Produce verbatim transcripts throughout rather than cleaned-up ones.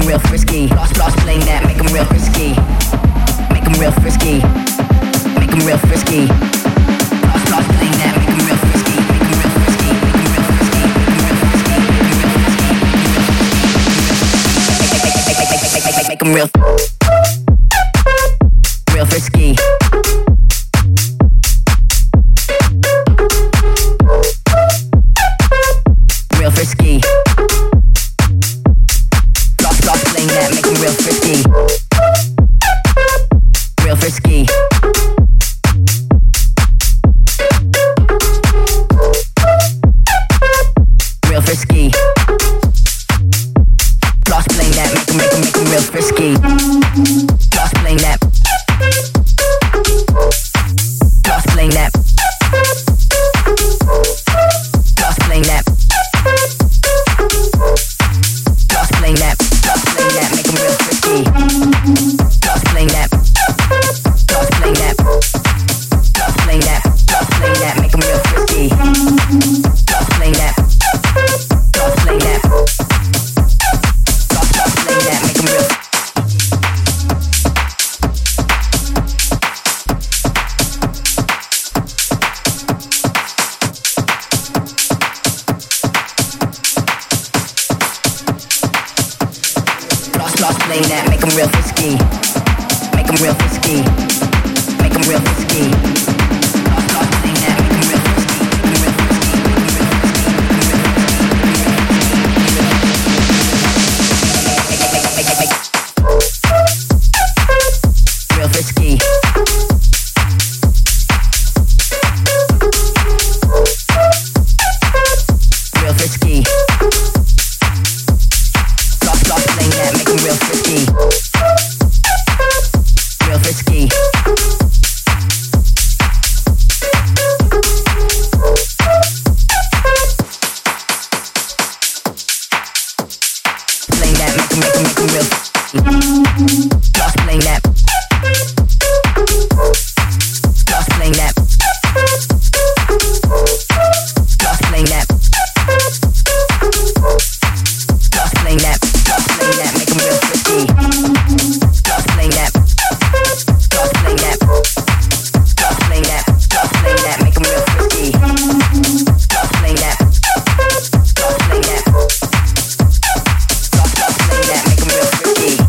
real frisky. Lost, lost, playing that, make them real frisky. Make them real frisky. Make them real frisky. Lost, lost, playing that, make them real frisky. Make them real frisky. Make them real frisky. Make them real frisky. Real frisky. Real frisky. Lost, lost, playing that, make them real frisky. Real frisky. Real frisky. Lost, playing that, make them, make them, make them real frisky. Lost, playing that. Lost, playing that. Lost, playing that. Lost, playing that. Lost, playing that, make them real frisky. Lost, playing that. Lost, playing that. Lost, playing that. Lost, playing that, make them real frisky. Lost, playing that. Lost, playing that. Lost, lost, playing that, make them real. Lost, playing that, make them real frisky. Make them real frisky. Make them real frisky. Lost, lost, playing that, make them real frisky. Make them real frisky. Real frisky. Real frisky. Lost, lost, playing that, make them real frisky. Real frisky. Playing that, make them, make them, make them real frisky. Lost, playing that. Lost, playing that. Lost, playing that. Lost, playing that. Lost, playing that, make them real frisky. Lost, playing that. Lost, playing that. Lost, playing that. Lost, playing that, make them real frisky. Lost, playing that. Lost, playing that. Lost, lost, playing that, make them real frisky.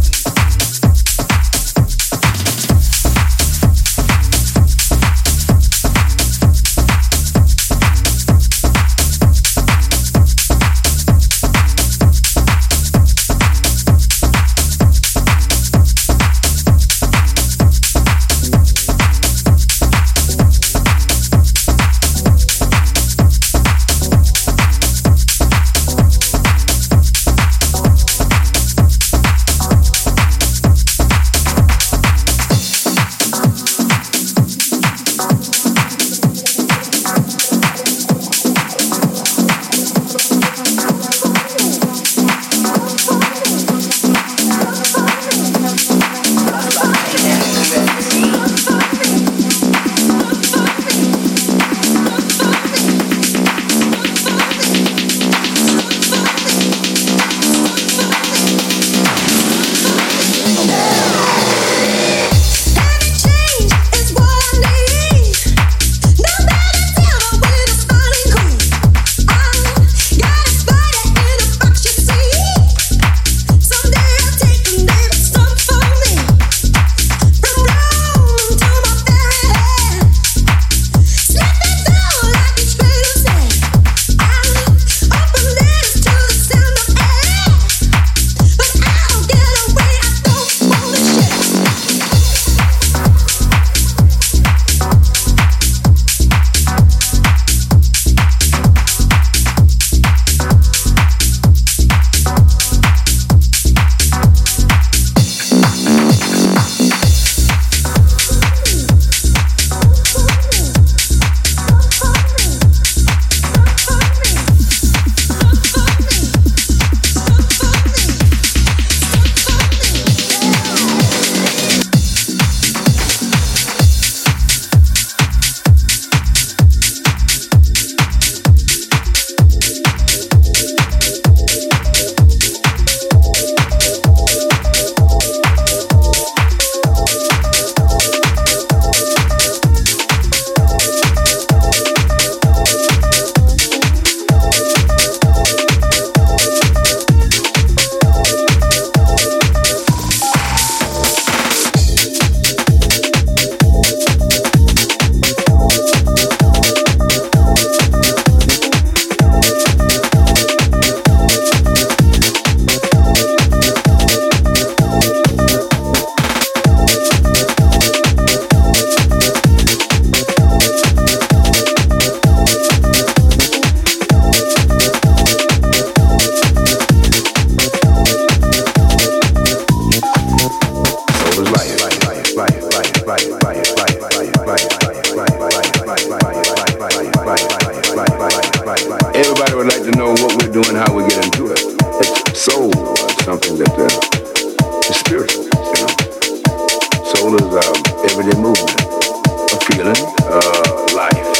something that uh, is spiritual, you know. Soul is um, everyday movement, a feeling, uh, life.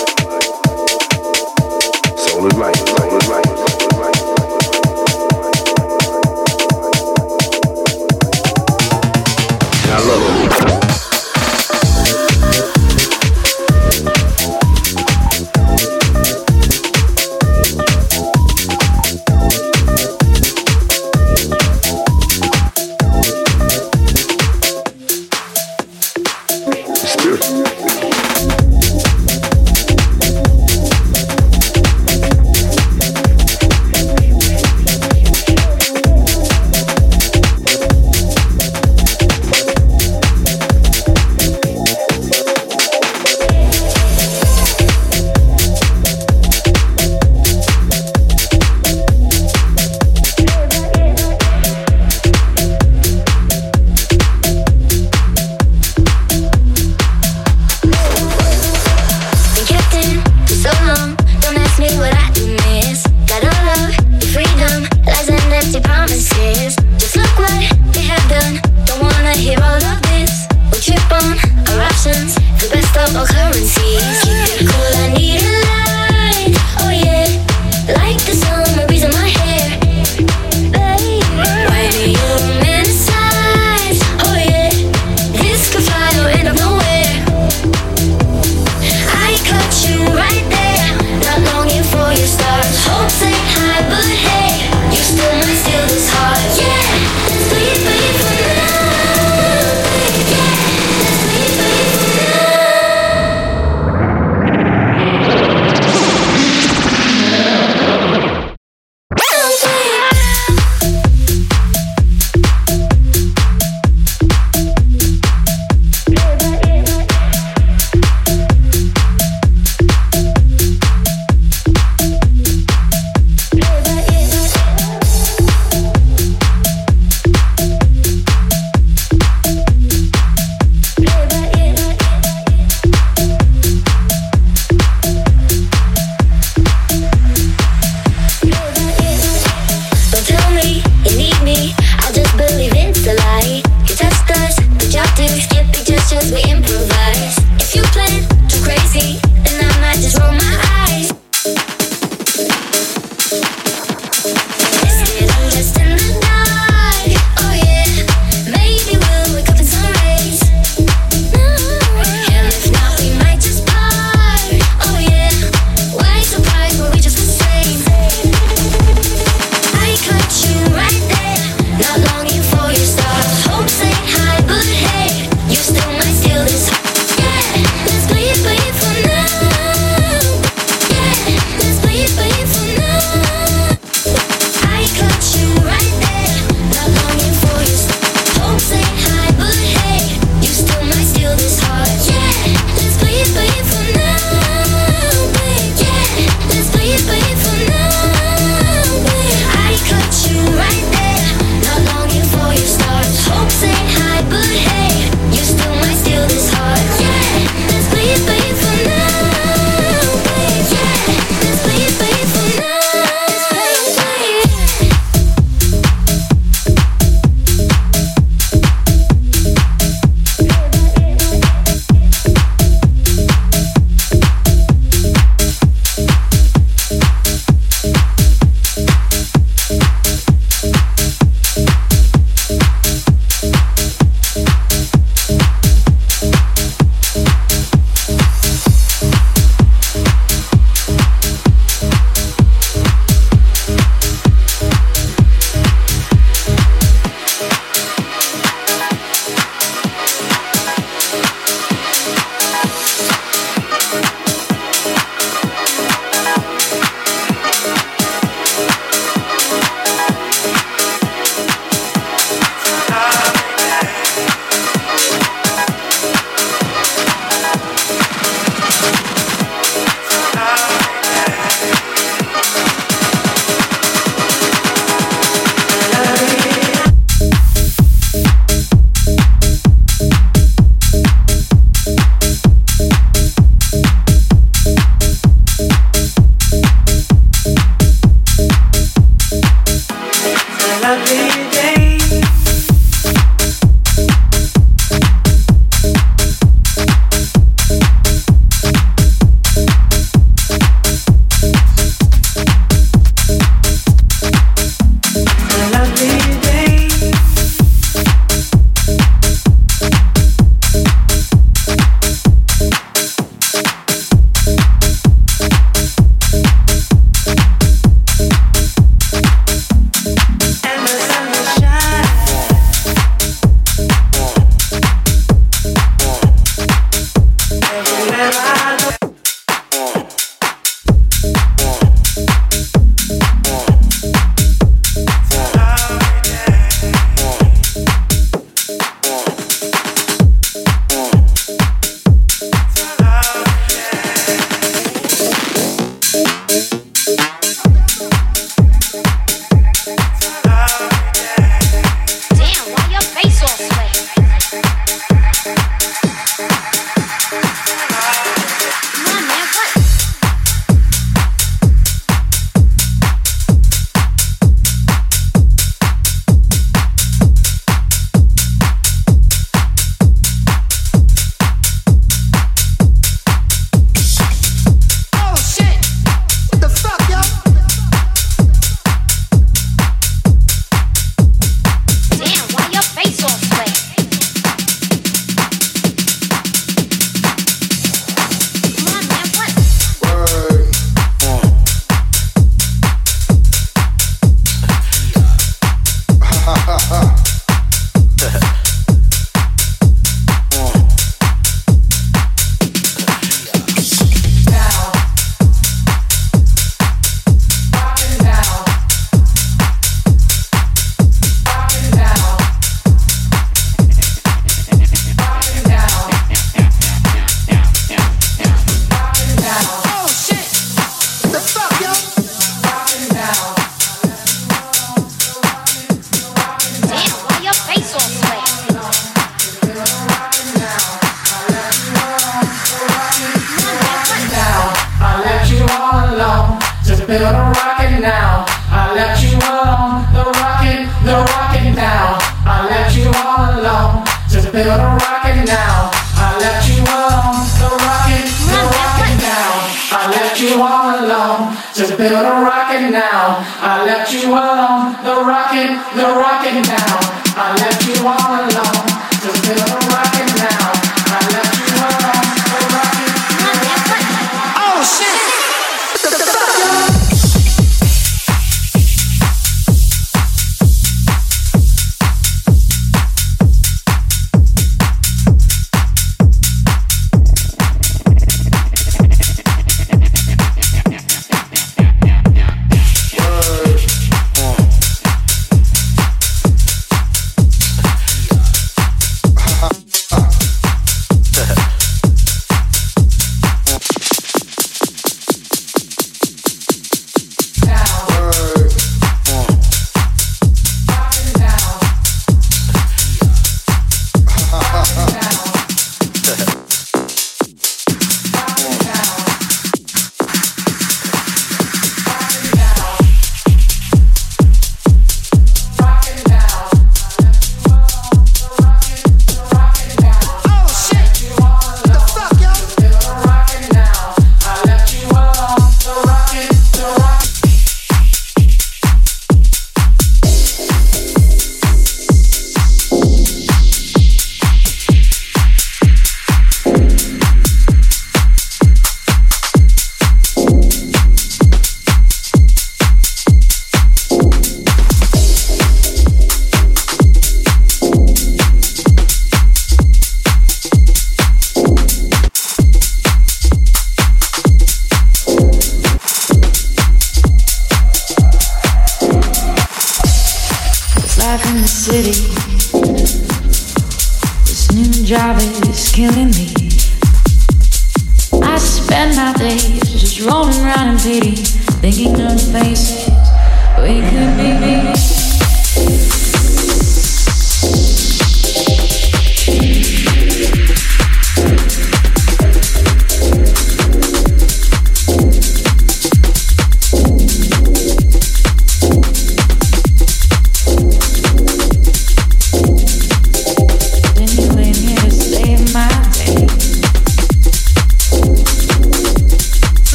Soul is life, soul is life, soul is life. And I love it. Hope say hi, but hey, you still might steal this heart. Yeah.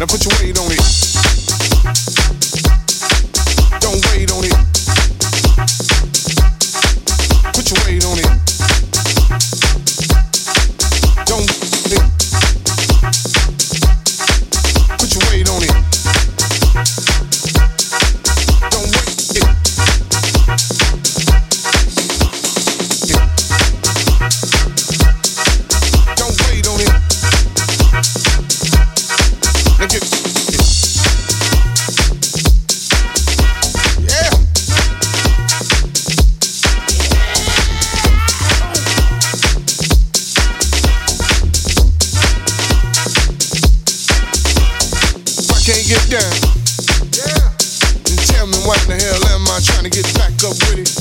Now put your weight on it. Don't wait on it. Put your weight on it. Don't it. Put your weight on it. Don't wait it. it. Don't wait on it. Now get it. Yeah. Can't get down. Yeah. And tell me what the hell am I trying to get back up with it?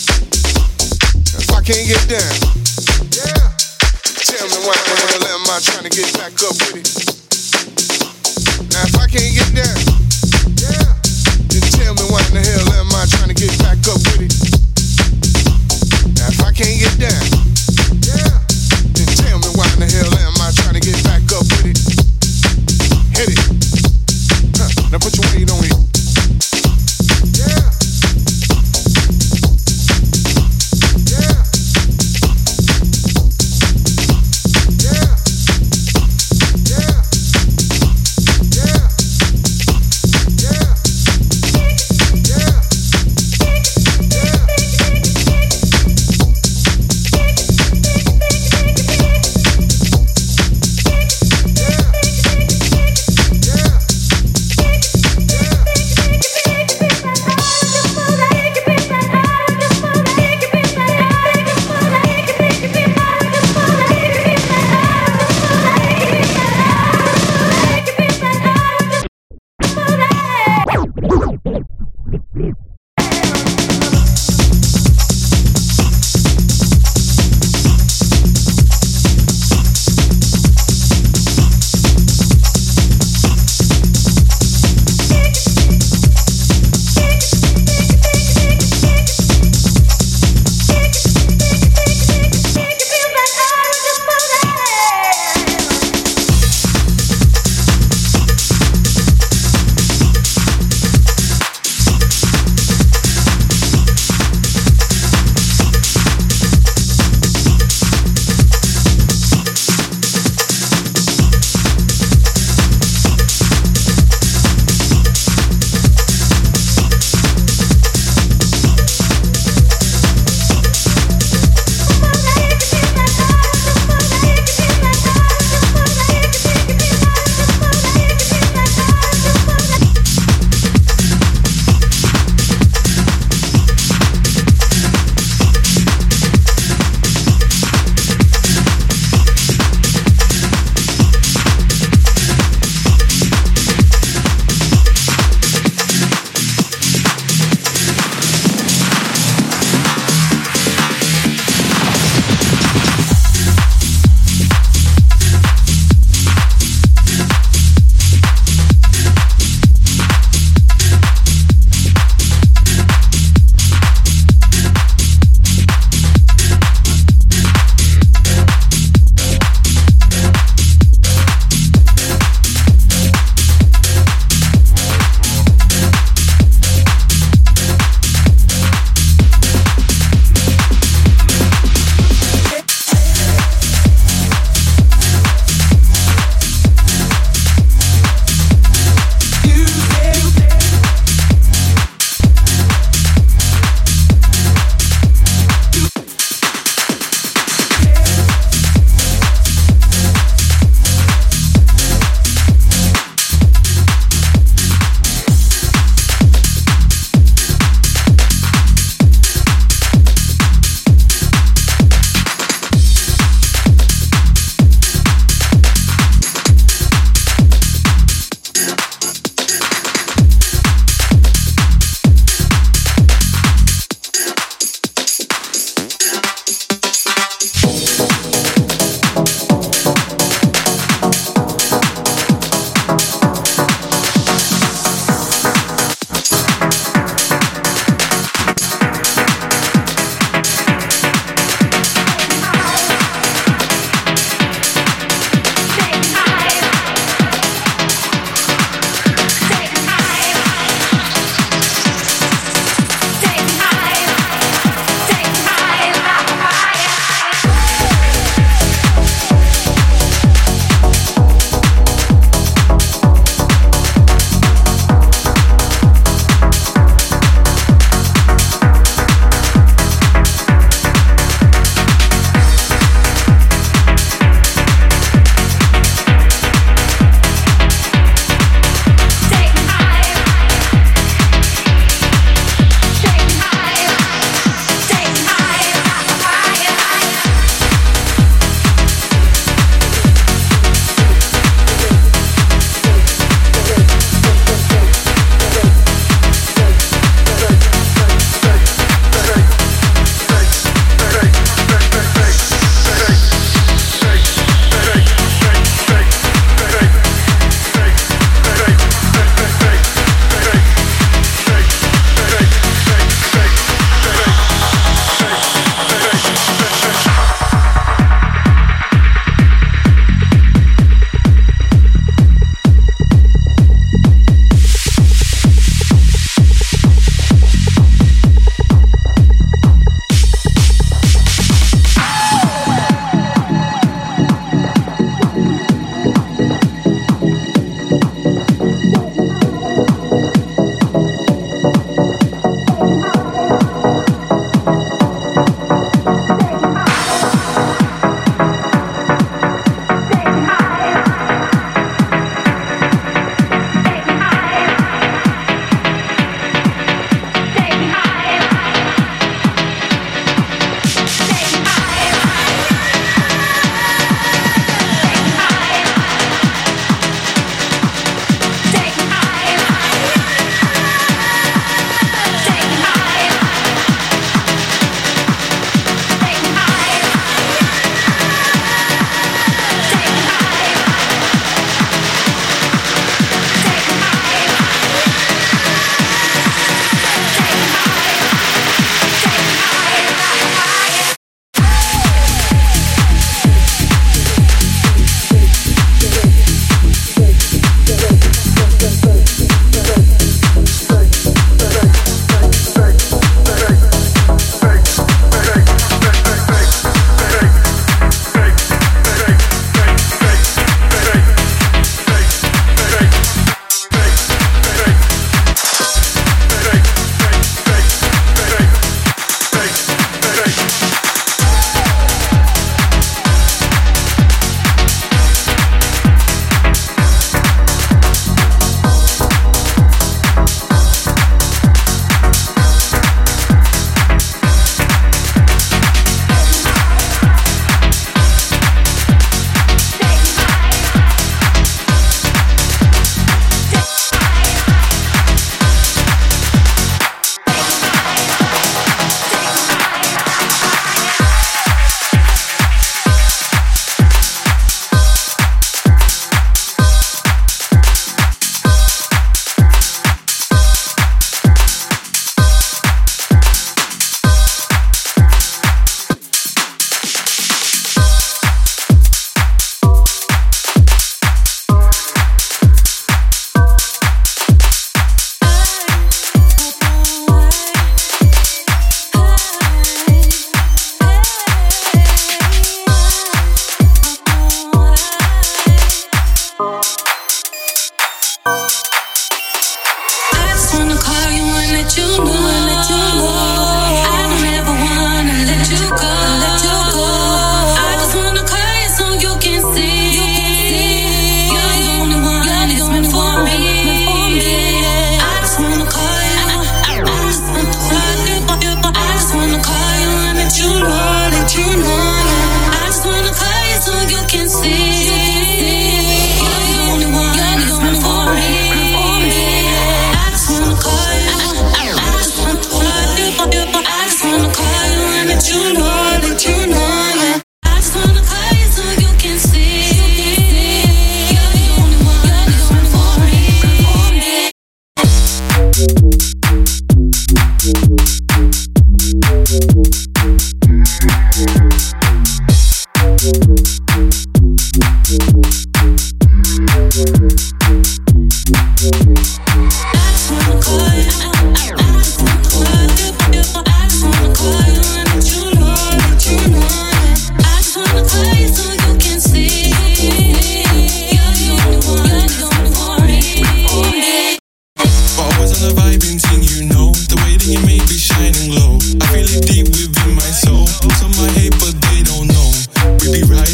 If I can't get down. Yeah. Tell me what the hell am I trying to get back up with it? Now if I can't get down. Yeah. Then tell me what the hell am I trying to get back up with it? Now if I can't get down. Yeah. Then tell me why in the hell am I trying to get back up with it? Hit it. Now put your weight on it. Yeah. Yeah. Yeah. Yeah. Yeah. Yeah. Yeah. Yeah.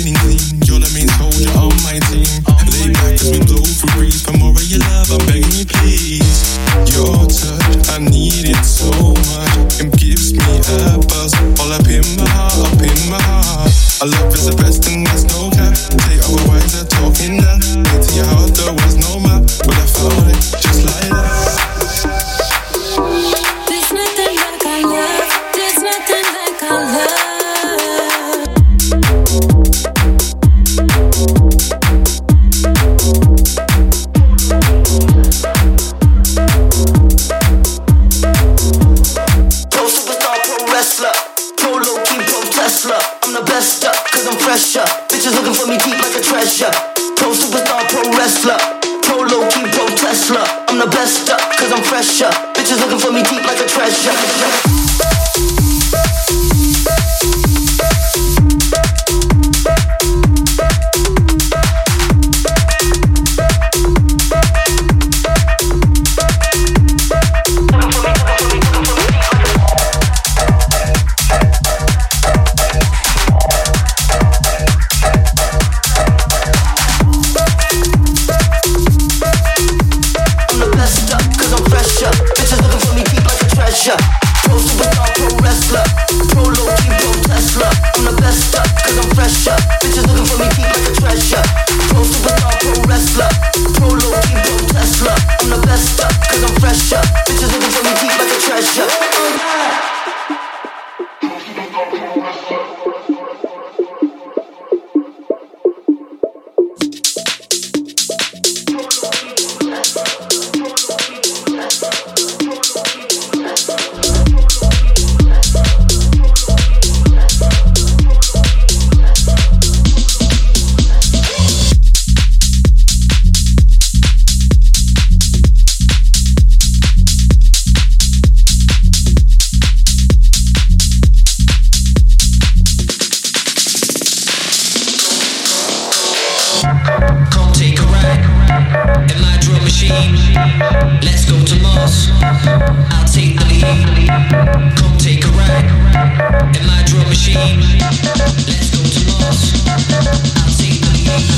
clean, clean. You're the main soldier on my team. Lay back as we blow through breeze. For more of your love, I'm begging you, please. Your touch, I need it so much. It gives me a buzz, all up in my heart, up in my heart. Our love is the best and there's no cap. Say otherwise, they're talking that. Into your heart, there was no map, but I found it just like that. There's nothing like our love. There's nothing like our love. Pressure. Bitches looking for me deep like a treasure. Pro superstar, pro wrestler. Pro low key, pro Tesla. I'm the best up, cause I'm fresher. Bitches looking for me deep like a treasure. Pro superstar, pro wrestler. Pro low key, pro Tesla. I'm the best up, cause I'm fresher. Bitches looking for me deep like a treasure. Pro superstar, pro wrestler. Pro low key, pro Tesla. I'm the best up, cause I'm fresher. Bitches looking for me deep like a treasure. Let's go to Mars. I'll take the lead. Come take a ride in my drum machine. Let's go to Mars. I'll take the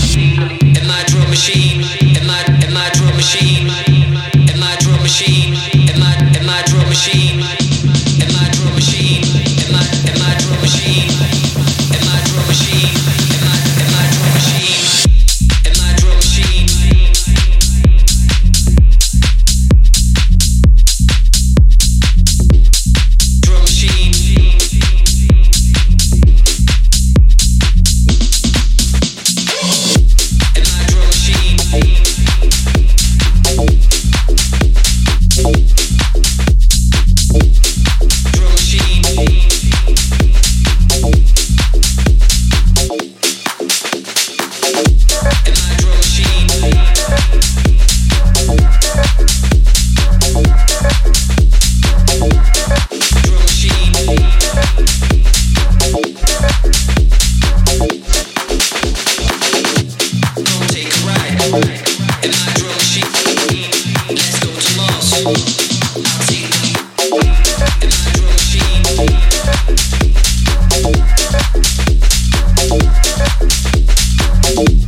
lead in my drum machine. In my in my drum machine. In my drum machine. In my in my drum machine. In my drum machine. In my in my drum machine. In my drum machine. In my in my drum machine. In my drum machine. We'll be right back.